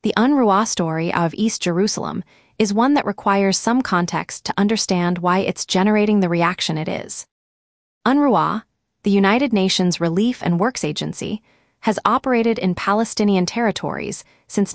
The UNRWA story of East Jerusalem is one that requires some context to understand why it's generating the reaction it is. UNRWA, the United Nations Relief and Works Agency, has operated in Palestinian territories since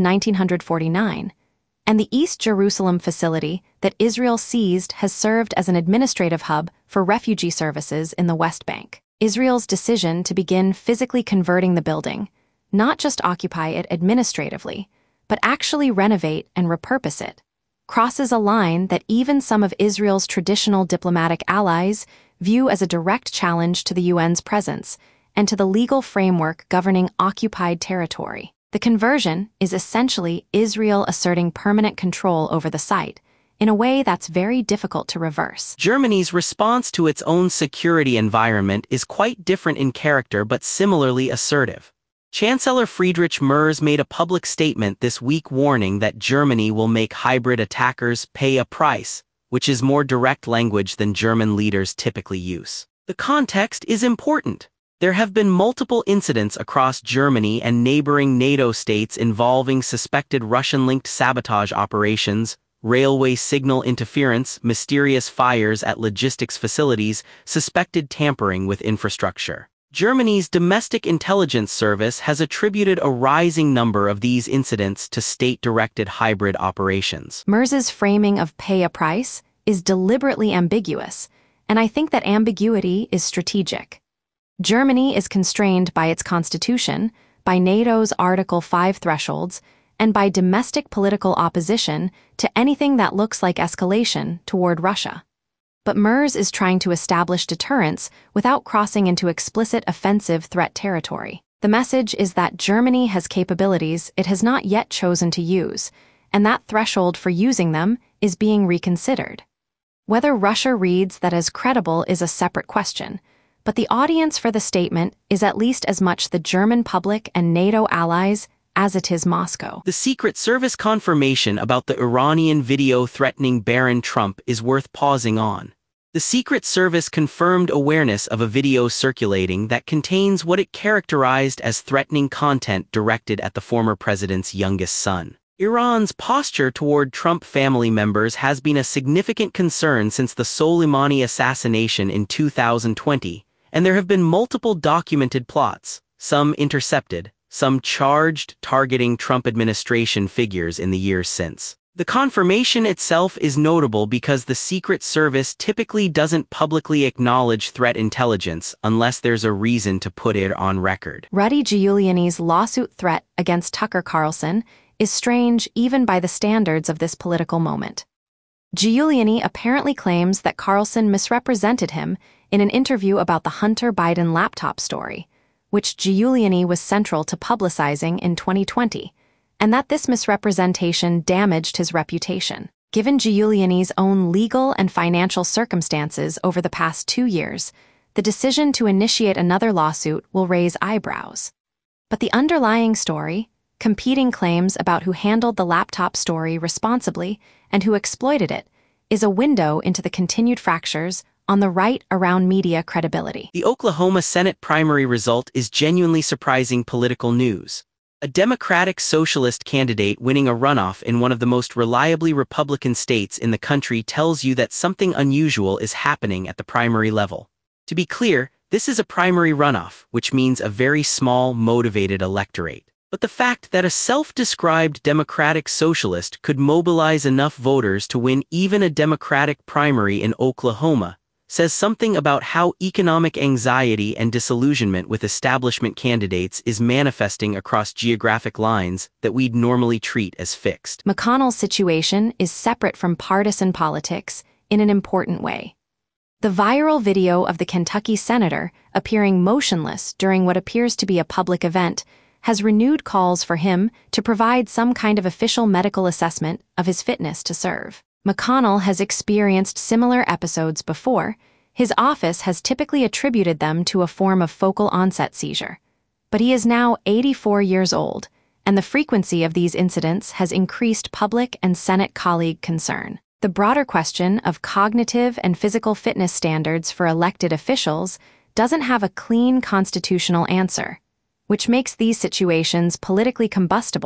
1949, and the East Jerusalem facility that Israel seized has served as an administrative hub for refugee services in the West Bank. Israel's decision to begin physically converting the building, not just occupy it administratively, but actually renovate and repurpose it, crosses a line that even some of Israel's traditional diplomatic allies view as a direct challenge to the UN's presence and to the legal framework governing occupied territory. The conversion is essentially Israel asserting permanent control over the site in a way that's very difficult to reverse. Germany's response to its own security environment is quite different in character but similarly assertive. Chancellor Friedrich Merz made a public statement this week warning that Germany will make hybrid attackers pay a price, which is more direct language than German leaders typically use. The context is important. There have been multiple incidents across Germany and neighboring NATO states involving suspected Russian-linked sabotage operations, railway signal interference, mysterious fires at logistics facilities, suspected tampering with infrastructure. Germany's domestic intelligence service has attributed a rising number of these incidents to state-directed hybrid operations. Merz's framing of pay a price is deliberately ambiguous, and I think that ambiguity is strategic. Germany is constrained by its constitution, by NATO's Article 5 thresholds, and by domestic political opposition to anything that looks like escalation toward Russia. But Merz is trying to establish deterrence without crossing into explicit offensive threat territory. The message is that Germany has capabilities it has not yet chosen to use, and that threshold for using them is being reconsidered. Whether Russia reads that as credible is a separate question, but the audience for the statement is at least as much the German public and NATO allies as it is Moscow. The Secret Service confirmation about the Iranian video threatening Barron Trump is worth pausing on. The Secret Service confirmed awareness of a video circulating that contains what it characterized as threatening content directed at the former president's youngest son. Iran's posture toward Trump family members has been a significant concern since the Soleimani assassination in 2020, and there have been multiple documented plots, some intercepted, some charged, targeting Trump administration figures in the years since. The confirmation itself is notable because the Secret Service typically doesn't publicly acknowledge threat intelligence unless there's a reason to put it on record. Rudy Giuliani's lawsuit threat against Tucker Carlson is strange even by the standards of this political moment. Giuliani apparently claims that Carlson misrepresented him in an interview about the Hunter Biden laptop story, which Giuliani was central to publicizing in 2020, and that this misrepresentation damaged his reputation. Given Giuliani's own legal and financial circumstances over the past 2 years, the decision to initiate another lawsuit will raise eyebrows. But the underlying story, competing claims about who handled the laptop story responsibly and who exploited it, is a window into the continued fractures on the right around media credibility. The Oklahoma Senate primary result is genuinely surprising political news. A Democratic Socialist candidate winning a runoff in one of the most reliably Republican states in the country tells you that something unusual is happening at the primary level. To be clear, this is a primary runoff, which means a very small, motivated electorate. But the fact that a self-described Democratic Socialist could mobilize enough voters to win even a Democratic primary in Oklahoma says something about how economic anxiety and disillusionment with establishment candidates is manifesting across geographic lines that we'd normally treat as fixed. McConnell's situation is separate from partisan politics in an important way. The viral video of the Kentucky senator appearing motionless during what appears to be a public event has renewed calls for him to provide some kind of official medical assessment of his fitness to serve. McConnell has experienced similar episodes before. His office has typically attributed them to a form of focal onset seizure. But he is now 84 years old, and the frequency of these incidents has increased public and Senate colleague concern. The broader question of cognitive and physical fitness standards for elected officials doesn't have a clean constitutional answer, which makes these situations politically combustible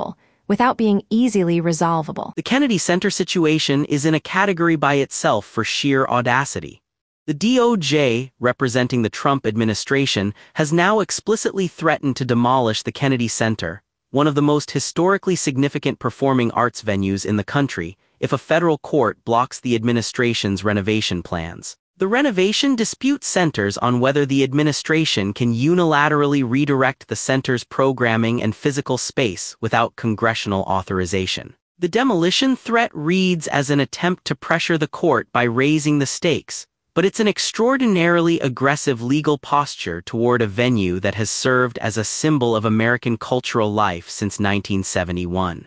without being easily resolvable. The Kennedy Center situation is in a category by itself for sheer audacity. The DOJ, representing the Trump administration, has now explicitly threatened to demolish the Kennedy Center, one of the most historically significant performing arts venues in the country, if a federal court blocks the administration's renovation plans. The renovation dispute centers on whether the administration can unilaterally redirect the center's programming and physical space without congressional authorization. The demolition threat reads as an attempt to pressure the court by raising the stakes, but it's an extraordinarily aggressive legal posture toward a venue that has served as a symbol of American cultural life since 1971.